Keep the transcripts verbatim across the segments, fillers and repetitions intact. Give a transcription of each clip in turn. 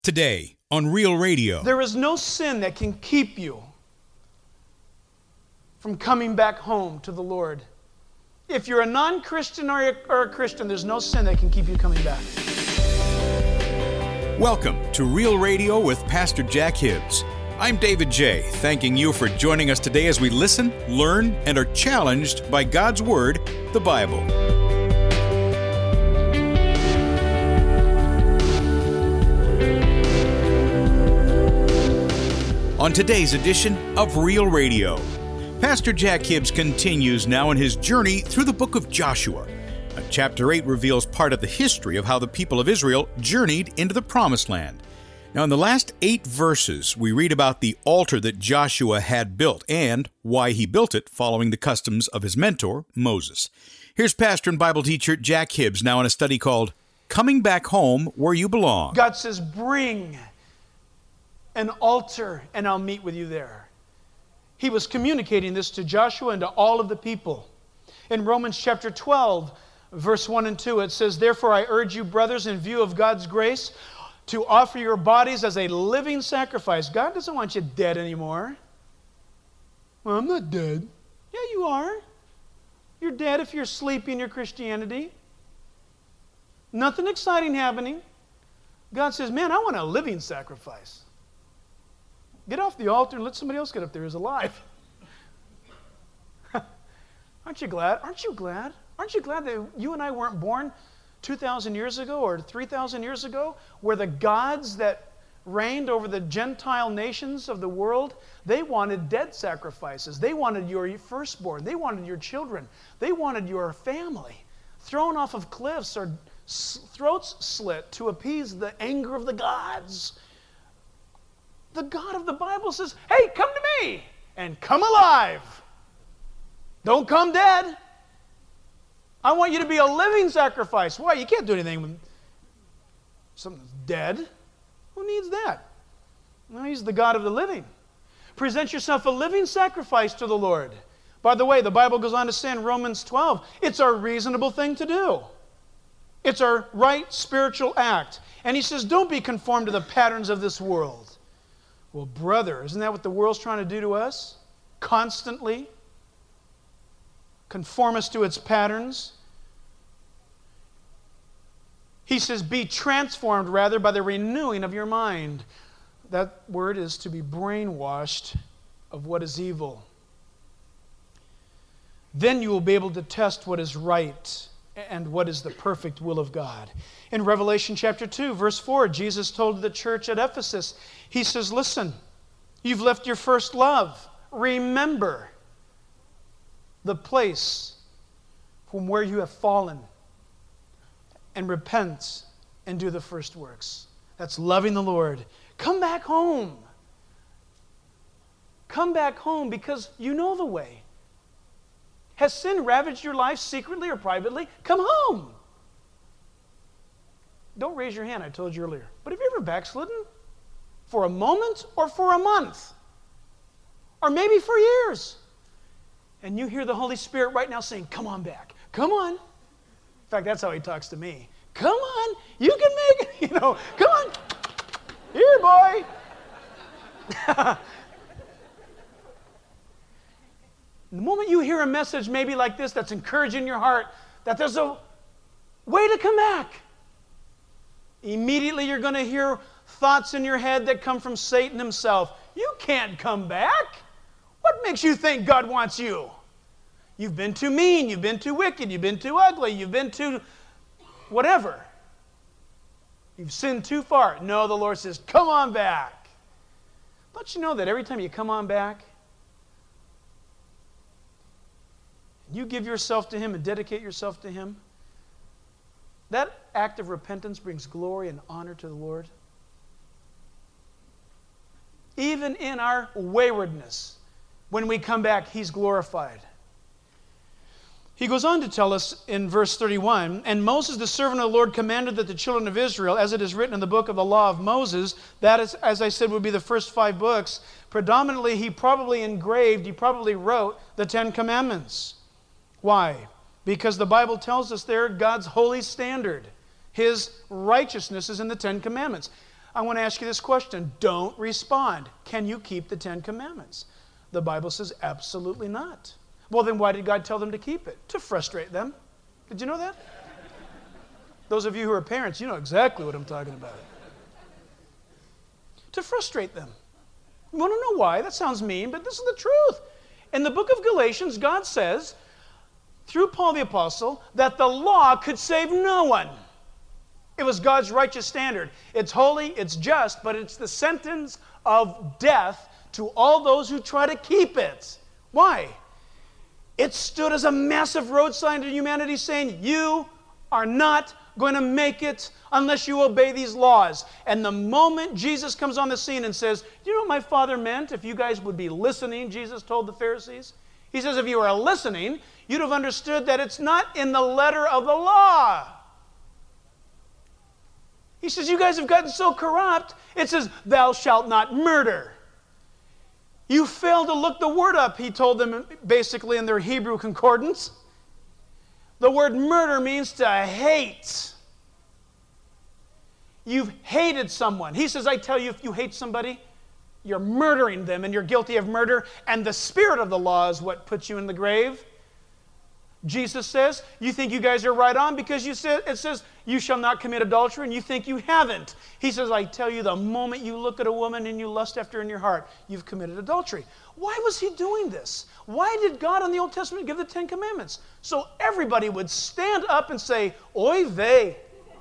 Today on Real Radio. There is no sin that can keep you from coming back home to the Lord. If you're a non-Christian or a, or a Christian, there's no sin that can keep you coming back. Welcome to Real Radio with Pastor Jack Hibbs. I'm David J., thanking you for joining us today as we listen, learn, and are challenged by God's Word, the Bible. On today's edition of Real Radio, Pastor Jack Hibbs continues now in his journey through the book of Joshua. Chapter eight reveals part of the history of how the people of Israel journeyed into the Promised Land. Now, in the last eight verses, we read about the altar that Joshua had built and why he built it following the customs of his mentor, Moses. Here's pastor and Bible teacher Jack Hibbs now in a study called Coming Back Home Where You Belong. God says, bring an altar and I'll meet with you there. He was communicating this to Joshua and to all of the people. In Romans chapter twelve, verse one and two, it says, "Therefore I urge you, brothers, in view of God's grace, to offer your bodies as a living sacrifice." God doesn't want you dead anymore. Well, I'm not dead. Yeah, you are. You're dead if you're sleeping in your Christianity. Nothing exciting happening. God says, man, I want a living sacrifice. Get off the altar and let somebody else get up there who's alive. Aren't you glad? Aren't you glad? Aren't you glad that you and I weren't born two thousand years ago or three thousand years ago, where the gods that reigned over the Gentile nations of the world, they wanted dead sacrifices. They wanted your firstborn. They wanted your children. They wanted your family thrown off of cliffs or throats slit to appease the anger of the gods. The God of the Bible says, hey, come to me and come alive. Don't come dead. I want you to be a living sacrifice. Why? You can't do anything when something's dead. Who needs that? No, he's the God of the living. Present yourself a living sacrifice to the Lord. By the way, the Bible goes on to say in Romans twelve, it's our reasonable thing to do. It's our right spiritual act. And he says, don't be conformed to the patterns of this world. Well, brother, isn't that what the world's trying to do to us? Constantly conform us to its patterns. He says, be transformed rather by the renewing of your mind. That word is to be brainwashed of what is evil. Then you will be able to test what is right and what is the perfect will of God. In Revelation chapter two, verse four, Jesus told the church at Ephesus, he says, listen, you've left your first love. Remember the place from where you have fallen and repent and do the first works. That's loving the Lord. Come back home. Come back home because you know the way. Has sin ravaged your life secretly or privately? Come home. Don't raise your hand, I told you earlier. But have you ever backslidden? For a moment or for a month? Or maybe for years? And you hear the Holy Spirit right now saying, come on back. Come on. In fact, that's how he talks to me. Come on. You can make it. You know, come on. Here, boy. The moment you hear a message maybe like this that's encouraging your heart, that there's a way to come back, immediately you're going to hear thoughts in your head that come from Satan himself. You can't come back. What makes you think God wants you? You've been too mean, you've been too wicked, you've been too ugly, you've been too whatever. You've sinned too far. No, the Lord says, come on back. Don't you know that every time you come on back, you give yourself to Him and dedicate yourself to Him, that act of repentance brings glory and honor to the Lord. Even in our waywardness, when we come back, He's glorified. He goes on to tell us in verse thirty-one, and Moses, the servant of the Lord, commanded that the children of Israel, as it is written in the book of the law of Moses, that is, as I said, would be the first five books, predominantly he probably engraved, he probably wrote the Ten Commandments. Why? Because the Bible tells us there God's holy standard, His righteousness is in the Ten Commandments. I want to ask you this question. Don't respond. Can you keep the Ten Commandments? The Bible says absolutely not. Well, then why did God tell them to keep it? To frustrate them. Did you know that? Those of you who are parents, you know exactly what I'm talking about. To frustrate them. You want to know why? That sounds mean, but this is the truth. In the book of Galatians, God says, through Paul the Apostle, that the law could save no one. It was God's righteous standard. It's holy, it's just, but it's the sentence of death to all those who try to keep it. Why? It stood as a massive road sign to humanity saying, you are not going to make it unless you obey these laws. And the moment Jesus comes on the scene and says, do you know what my Father meant if you guys would be listening, Jesus told the Pharisees? He says, if you are listening, you'd have understood that it's not in the letter of the law. He says, you guys have gotten so corrupt, it says, thou shalt not murder. You fail to look the word up, he told them basically in their Hebrew concordance. The word murder means to hate. You've hated someone. He says, I tell you, if you hate somebody, you're murdering them and you're guilty of murder, and the spirit of the law is what puts you in the grave. Jesus says, you think you guys are right on because you said, it says, you shall not commit adultery, and you think you haven't. He says, I tell you, the moment you look at a woman and you lust after her in your heart, you've committed adultery. Why was he doing this? Why did God in the Old Testament give the Ten Commandments? So everybody would stand up and say, oy vey.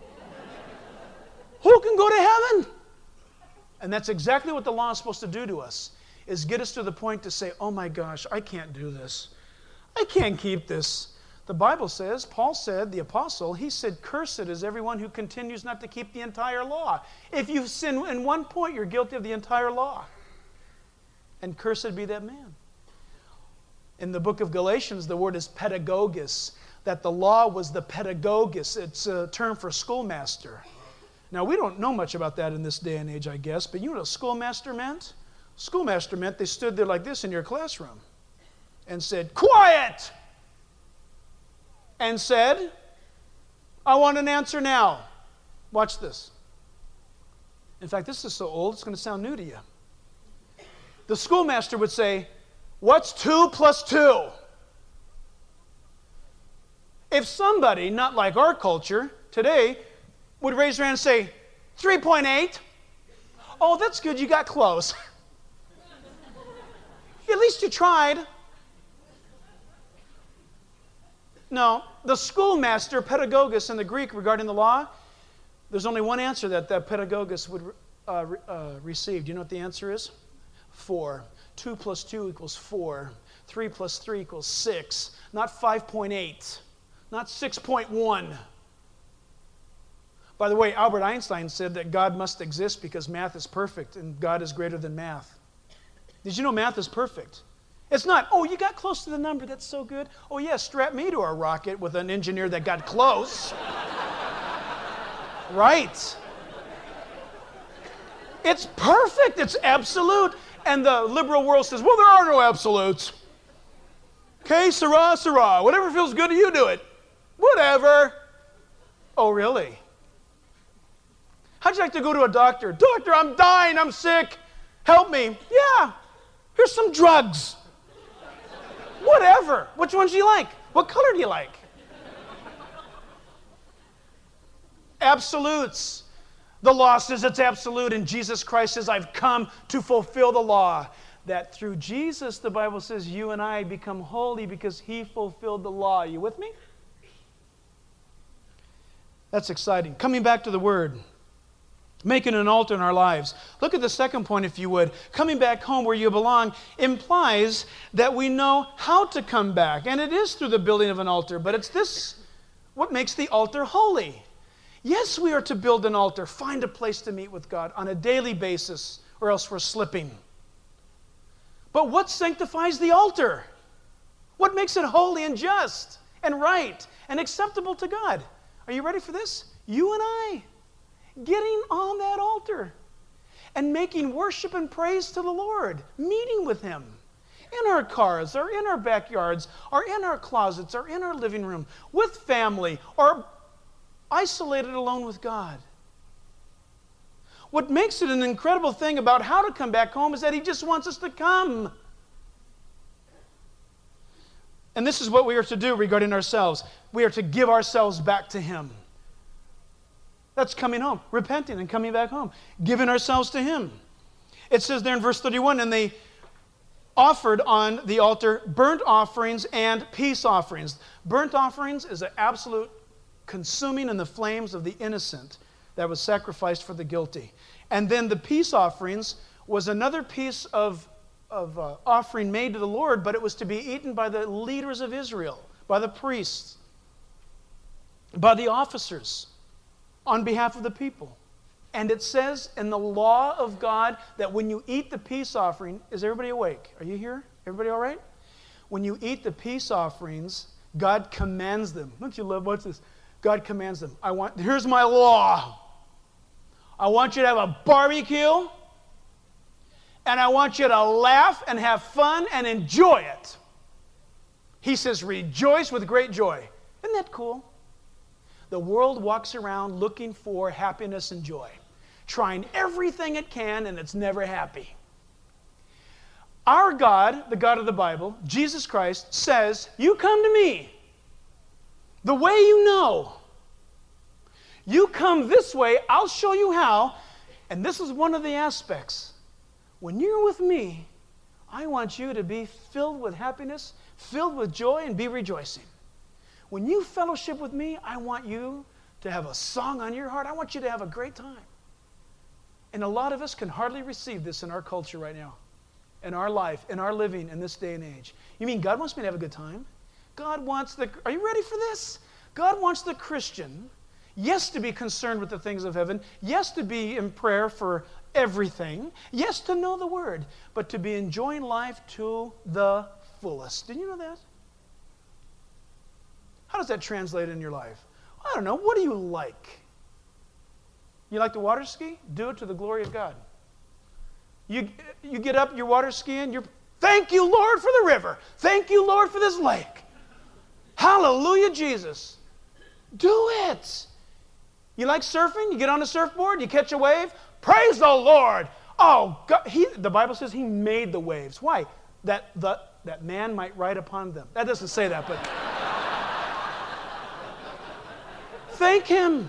Who can go to heaven? And that's exactly what the law is supposed to do to us, is get us to the point to say, oh my gosh, I can't do this. I can't keep this. The Bible says, Paul said, the apostle, he said, cursed is everyone who continues not to keep the entire law. If you sin in one point, you're guilty of the entire law. And cursed be that man. In the book of Galatians, the word is pedagogos, that the law was the pedagogos. It's a term for schoolmaster. Now, we don't know much about that in this day and age, I guess, but you know what a schoolmaster meant? Schoolmaster meant they stood there like this in your classroom and said, quiet! And said, I want an answer now. Watch this. In fact, this is so old, it's going to sound new to you. The schoolmaster would say, what's two plus two? If somebody, not like our culture today, would raise their hand and say, three point eight. Oh, that's good, you got close. At least you tried. No, the schoolmaster, pedagogos in the Greek regarding the law, there's only one answer that that pedagogos would uh, uh, receive. Do you know what the answer is? Four. Two plus two equals four. Three plus three equals six. Not five point eight. Not six point one. By the way, Albert Einstein said that God must exist because math is perfect and God is greater than math. Did you know math is perfect? It's not, oh, you got close to the number, that's so good. Oh, yeah, strap me to a rocket with an engineer that got close. Right. It's perfect, it's absolute. And the liberal world says, well, there are no absolutes. Okay, sirrah, sirrah. Whatever feels good to you, do it. Whatever. Oh, really? How'd you like to go to a doctor? Doctor, I'm dying, I'm sick. Help me. Yeah, here's some drugs. Whatever. Which ones do you like? What color do you like? Absolutes. The law says it's absolute, and Jesus Christ says, I've come to fulfill the law. That through Jesus, the Bible says, you and I become holy because he fulfilled the law. Are you with me? That's exciting. Coming back to the word. Making an altar in our lives. Look at the second point, if you would. Coming back home where you belong implies that we know how to come back. And it is through the building of an altar, but it's this what makes the altar holy. Yes, we are to build an altar, find a place to meet with God on a daily basis, or else we're slipping. But what sanctifies the altar? What makes it holy and just and right and acceptable to God? Are you ready for this? You and I. Getting on that altar and making worship and praise to the Lord, meeting with him in our cars or in our backyards or in our closets or in our living room with family or isolated alone with God. What makes it an incredible thing about how to come back home is that he just wants us to come. And this is what we are to do regarding ourselves. We are to give ourselves back to him. That's coming home, repenting and coming back home, giving ourselves to him. It says there in verse thirty-one, and they offered on the altar burnt offerings and peace offerings. Burnt offerings is an absolute consuming in the flames of the innocent that was sacrificed for the guilty. And then the peace offerings was another piece of, of uh, offering made to the Lord, but it was to be eaten by the leaders of Israel, by the priests, by the officers, on behalf of the people. And it says in the law of God that when you eat the peace offering, is everybody awake? Are you here? Everybody all right? When you eat the peace offerings, God commands them. Don't you love, what's this? God commands them. I want, here's my law. I want you to have a barbecue, and I want you to laugh and have fun and enjoy it. He says, rejoice with great joy. Isn't that cool? The world walks around looking for happiness and joy, trying everything it can, and it's never happy. Our God, the God of the Bible, Jesus Christ, says, you come to me the way you know. You come this way, I'll show you how. And this is one of the aspects. When you're with me, I want you to be filled with happiness, filled with joy, and be rejoicing. When you fellowship with me, I want you to have a song on your heart. I want you to have a great time. And a lot of us can hardly receive this in our culture right now, in our life, in our living in this day and age. You mean God wants me to have a good time? God wants the, are you ready for this? God wants the Christian, yes, to be concerned with the things of heaven, yes, to be in prayer for everything, yes, to know the Word, but to be enjoying life to the fullest. Did you know that? How does that translate in your life? I don't know. What do you like? You like to water ski? Do it to the glory of God. You, you get up, you're water skiing, you're, thank you, Lord, for the river. Thank you, Lord, for this lake. Hallelujah, Jesus. Do it. You like surfing? You get on a surfboard, you catch a wave. Praise the Lord. Oh, God, he, the Bible says he made the waves. Why? That, the, that man might ride upon them. That doesn't say that, but thank him.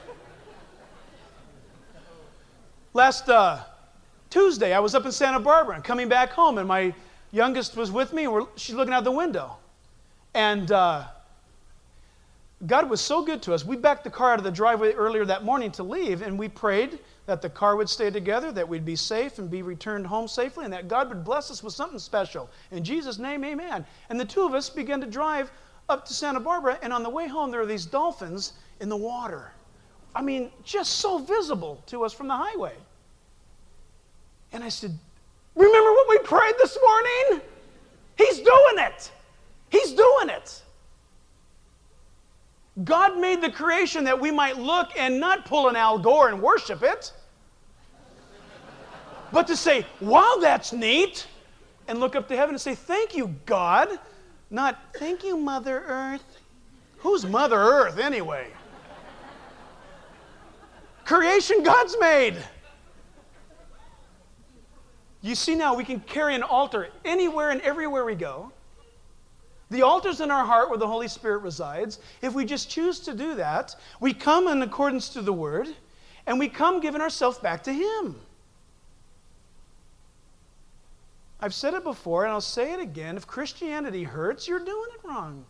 Last uh, Tuesday, I was up in Santa Barbara and coming back home, and my youngest was with me, and we're, she's looking out the window. And uh, God was so good to us. We backed the car out of the driveway earlier that morning to leave, and we prayed that the car would stay together, that we'd be safe and be returned home safely, and that God would bless us with something special. In Jesus' name, amen. And the two of us began to drive up to Santa Barbara, and on the way home, there were these dolphins in the water. I mean, just so visible to us from the highway. And I said, remember what we prayed this morning? He's doing it. He's doing it. God made the creation that we might look and not pull an Al Gore and worship it, but to say, wow, that's neat, and look up to heaven and say, thank you, God, not thank you, Mother Earth. Who's Mother Earth anyway? Creation God's made. You see now we can carry an altar anywhere and everywhere we go. The altar's in our heart where the Holy Spirit resides. If we just choose to do that, we come in accordance to the Word, and we come giving ourselves back to Him. I've said it before, and I'll say it again. If Christianity hurts, you're doing it wrong.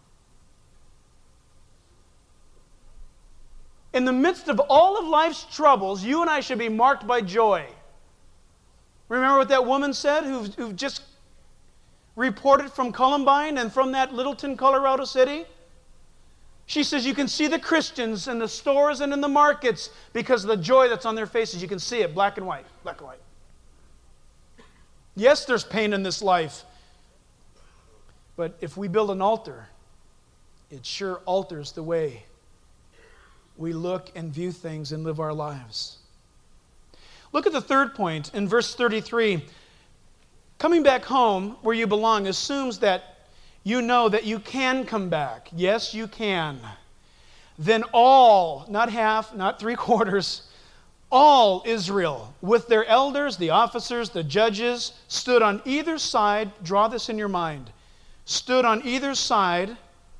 In the midst of all of life's troubles, you and I should be marked by joy. Remember what that woman said who, who just reported from Columbine and from that Littleton, Colorado city? She says you can see the Christians in the stores and in the markets because of the joy that's on their faces. You can see it, black and white, black and white. Yes, there's pain in this life. But if we build an altar, it sure alters the way we look and view things and live our lives. Look at the third point in verse thirty-three. Coming back home where you belong assumes that you know that you can come back. Yes, you can. Then all, not half, not three quarters, All Israel, with their elders, the officers, the judges, stood on either side, draw this in your mind, stood on either side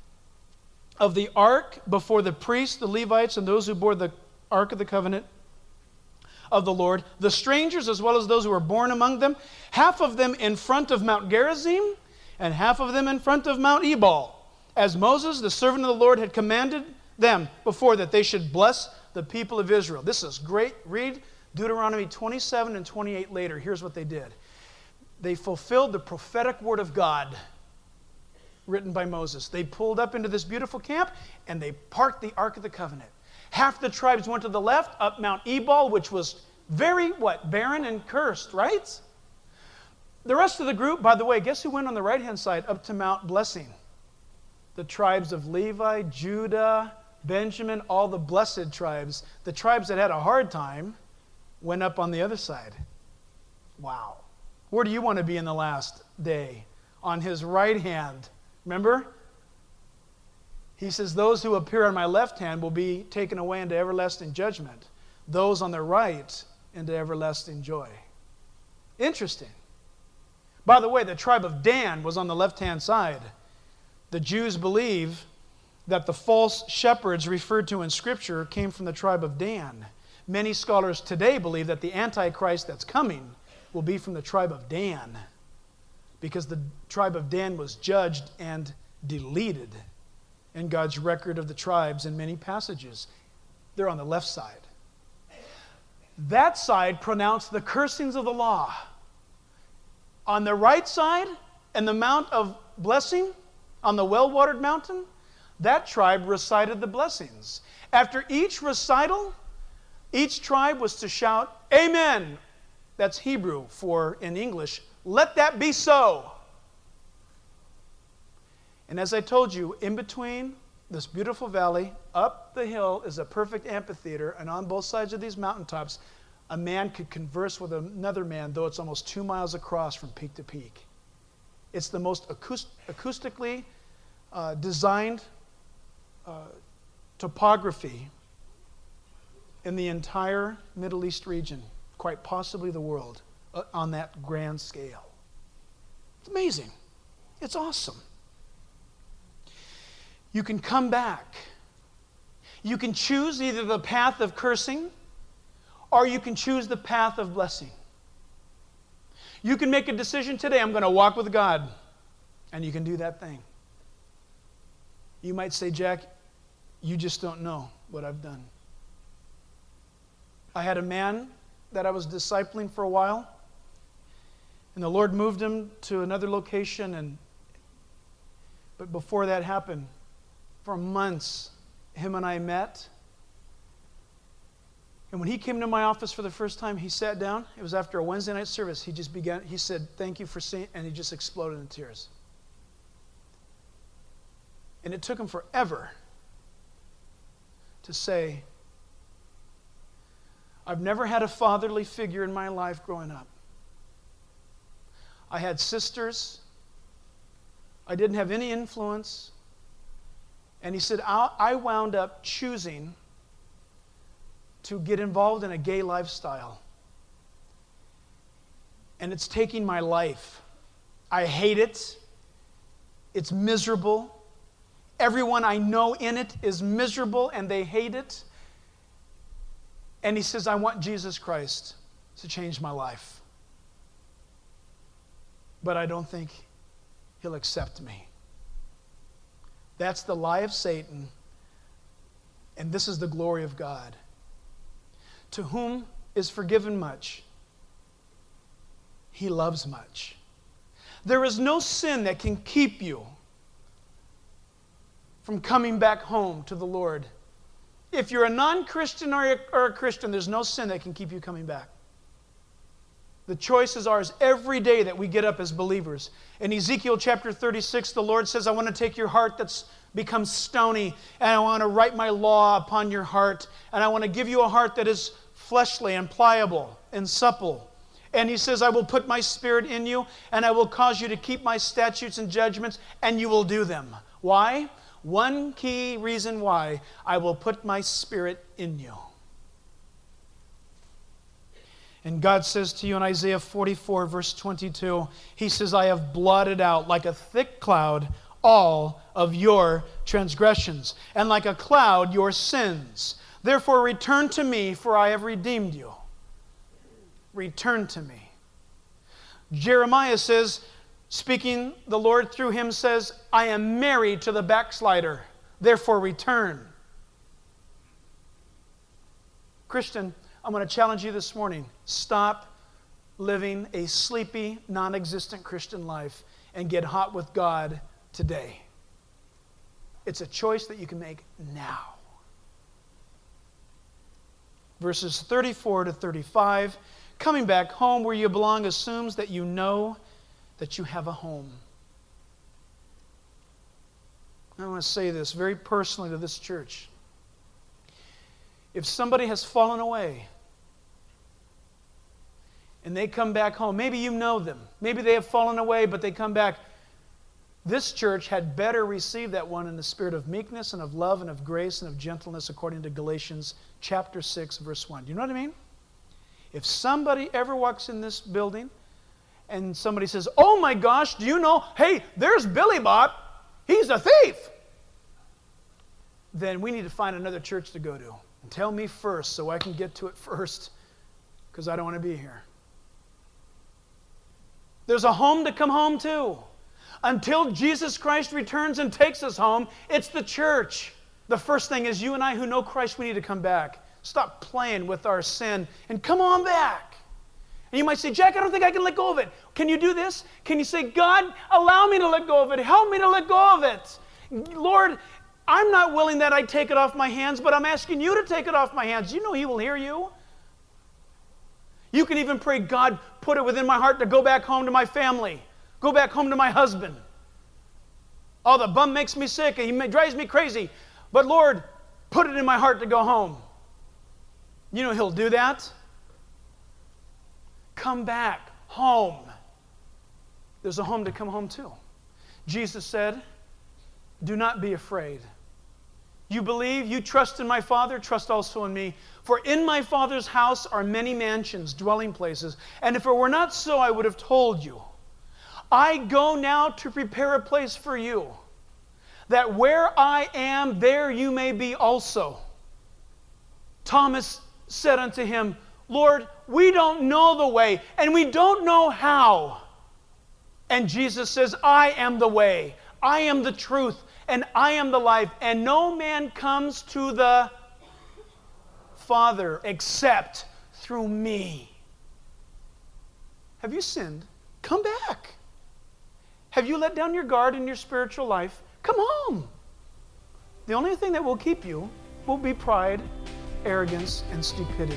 of the ark before the priests, the Levites, and those who bore the ark of the covenant of the Lord, the strangers as well as those who were born among them, half of them in front of Mount Gerizim, and half of them in front of Mount Ebal, as Moses, the servant of the Lord, had commanded them before, that they should bless the people of Israel. This is great. Read Deuteronomy twenty-seven and twenty-eight later. Here's what they did. They fulfilled the prophetic word of God written by Moses. They pulled up into this beautiful camp and they parked the Ark of the Covenant. Half the tribes went to the left, up Mount Ebal, which was very, what, barren and cursed, right? The rest of the group, by the way, guess who went on the right-hand side up to Mount Blessing? The tribes of Levi, Judah, Benjamin, all the blessed tribes. The tribes that had a hard time went up on the other side. Wow. Where do you want to be in the last day? On his right hand. Remember? He says, those who appear on my left hand will be taken away into everlasting judgment. Those on the right into everlasting joy. Interesting. By the way, the tribe of Dan was on the left-hand side. The Jews believe that the false shepherds referred to in Scripture came from the tribe of Dan. Many scholars today believe that the Antichrist that's coming will be from the tribe of Dan, because the tribe of Dan was judged and deleted in God's record of the tribes in many passages. They're on the left side. That side pronounced the cursings of the law. On the right side, and the Mount of Blessing, on the well-watered mountain, that tribe recited the blessings. After each recital, each tribe was to shout, Amen. That's Hebrew for, in English, let that be so. And as I told you, in between this beautiful valley, up the hill is a perfect amphitheater, and on both sides of these mountaintops, a man could converse with another man, though it's almost two miles across from peak to peak. It's the most acoust- acoustically uh, designed uh, topography in the entire Middle East region, quite possibly the world, uh, on that grand scale. It's amazing. It's awesome. You can come back. You can choose either the path of cursing or you can choose the path of blessing. You can make a decision today, I'm going to walk with God, and you can do that thing. You might say, Jack, you just don't know what I've done. I had a man that I was discipling for a while, and the Lord moved him to another location, and but before that happened, for months, him and I met. And when he came to my office for the first time, he sat down. It was after a Wednesday night service. He just began, he said, thank you for seeing, and he just exploded in tears. And it took him forever to say, I've never had a fatherly figure in my life growing up. I had sisters. I didn't have any influence. And he said, I wound up choosing to get involved in a gay lifestyle. And it's taking my life. I hate it. It's miserable. Everyone I know in it is miserable and they hate it. And he says, I want Jesus Christ to change my life. But I don't think he'll accept me. That's the lie of Satan. And this is the glory of God. To whom is forgiven much, he loves much. There is no sin that can keep you from coming back home to the Lord. If you're a non-Christian or a, or a Christian, there's no sin that can keep you coming back. The choice is ours every day that we get up as believers. In Ezekiel chapter thirty-six, the Lord says, I want to take your heart that's become stony, and I want to write my law upon your heart, and I want to give you a heart that is fleshly and pliable and supple. And he says, I will put my spirit in you, and I will cause you to keep my statutes and judgments, and you will do them. Why? One key reason why: I will put my spirit in you. And God says to you in Isaiah forty-four, verse twenty-two, He says, I have blotted out like a thick cloud all of your transgressions, and like a cloud your sins. Therefore return to me, for I have redeemed you. Return to me. Jeremiah says, speaking, the Lord through him says, I am married to the backslider, therefore return. Christian, I'm going to challenge you this morning. Stop living a sleepy, non-existent Christian life and get hot with God today. It's a choice that you can make now. Verses thirty-four to thirty-five, coming back home where you belong assumes that you know that you have a home. I want to say this very personally to this church. If somebody has fallen away and they come back home, maybe you know them, maybe they have fallen away, but they come back, this church had better receive that one in the spirit of meekness and of love and of grace and of gentleness, according to Galatians chapter six, verse one. Do you know what I mean? If somebody ever walks in this building and somebody says, oh my gosh, do you know, hey, there's Billy Bob, he's a thief, then we need to find another church to go to. And tell me first so I can get to it first, because I don't want to be here. There's a home to come home to. Until Jesus Christ returns and takes us home, it's the church. The first thing is you and I who know Christ, we need to come back. Stop playing with our sin and come on back. And you might say, Jack, I don't think I can let go of it. Can you do this? Can you say, God, allow me to let go of it. Help me to let go of it. Lord, I'm not willing that I take it off my hands, but I'm asking you to take it off my hands. You know He will hear you. You can even pray, God, put it within my heart to go back home to my family. Go back home to my husband. Oh, the bum makes me sick. He drives me crazy. But Lord, put it in my heart to go home. You know He'll do that. Come back home. There's a home to come home to. Jesus said, do not be afraid. You believe, you trust in my Father, trust also in me. For in my Father's house are many mansions, dwelling places. And if it were not so, I would have told you. I go now to prepare a place for you, that where I am, there you may be also. Thomas said unto him, Lord, we don't know the way, and we don't know how. And Jesus says, I am the way, I am the truth, and I am the life, and no man comes to the Father except through me. Have you sinned? Come back. Have you let down your guard in your spiritual life? Come home. The only thing that will keep you will be pride, arrogance, and stupidity.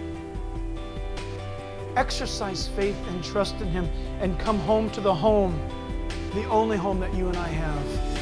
Exercise faith and trust in Him and come home to the home, the only home that you and I have.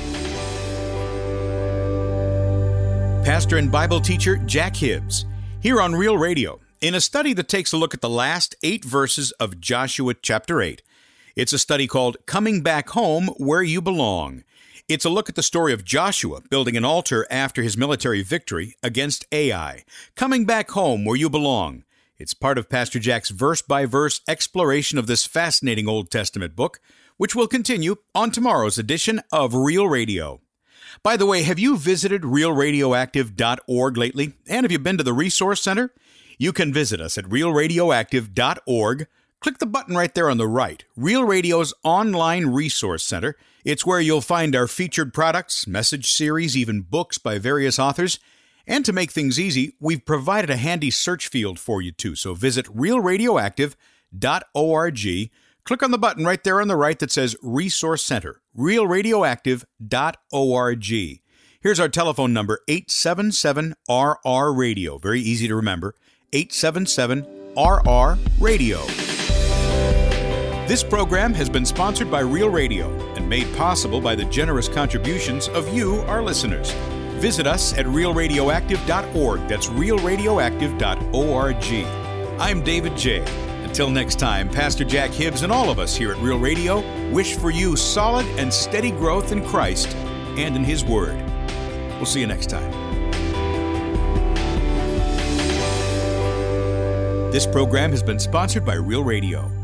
Pastor and Bible teacher Jack Hibbs, here on Real Radio, in a study that takes a look at the last eight verses of Joshua chapter eight. It's a study called Coming Back Home Where You Belong. It's a look at the story of Joshua building an altar after his military victory against Ai. Coming Back Home Where You Belong. It's part of Pastor Jack's verse-by-verse exploration of this fascinating Old Testament book, which will continue on tomorrow's edition of Real Radio. By the way, have you visited real radioactive dot org lately? And have you been to the Resource Center? You can visit us at real radioactive dot org. Click the button right there on the right, Real Radio's online resource center. It's where you'll find our featured products, message series, even books by various authors. And to make things easy, we've provided a handy search field for you too. So visit real radioactive dot org. Click on the button right there on the right that says Resource Center, real radioactive dot org. Here's our telephone number, eight seven seven R R radio. Very easy to remember, eight seven seven R R radio. This program has been sponsored by Real Radio and made possible by the generous contributions of you, our listeners. Visit us at real radioactive dot org. That's real radioactive dot org. I'm David J. Until next time, Pastor Jack Hibbs and all of us here at Real Radio wish for you solid and steady growth in Christ and in His Word. We'll see you next time. This program has been sponsored by Real Radio.